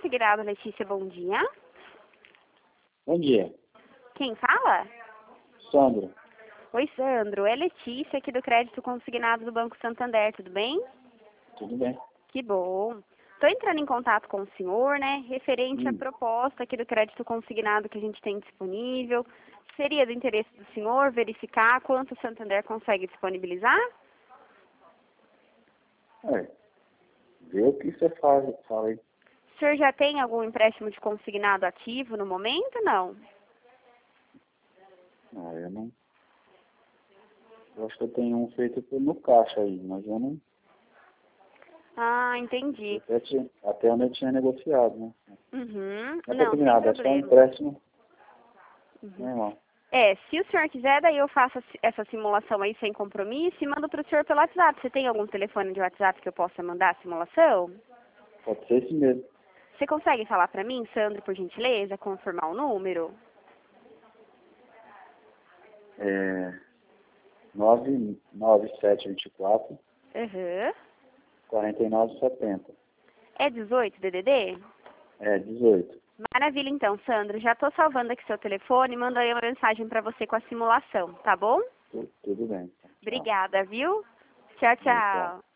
Consignado, Letícia, bom dia. Bom dia, Quem fala? Sandro. Oi, Sandro. É Letícia aqui do Crédito Consignado do Banco Santander, tudo bem? Tudo bem? Que bom. Estou entrando em contato com o senhor, né, referente à proposta aqui do Crédito Consignado que a gente tem disponível. Seria do interesse do senhor verificar quanto o Santander consegue disponibilizar? Vê o que você faz, fala aí. O senhor já tem algum empréstimo de consignado ativo no momento? Não. Eu não. Eu acho que eu tenho um feito no caixa aí, mas eu não. Ah, entendi. Até onde eu tinha negociado, né? Uhum. Não é Não, sem combinado, é só um problema. empréstimo Uhum. normal. Se o senhor quiser, daí eu faço essa simulação aí sem compromisso e mando para o senhor pelo WhatsApp. Você tem algum telefone de WhatsApp que eu possa mandar a simulação? Pode ser esse mesmo. Você consegue falar para mim, Sandro, por gentileza, confirmar o número? 99724 Uhum. 4970. É 18 DDD? 18. Maravilha, então, Sandro. Já estou salvando aqui seu telefone e mando aí uma mensagem para você com a simulação, tá bom? Tudo bem. Tchau. Obrigada, viu? Tchau, Tchau. tchau.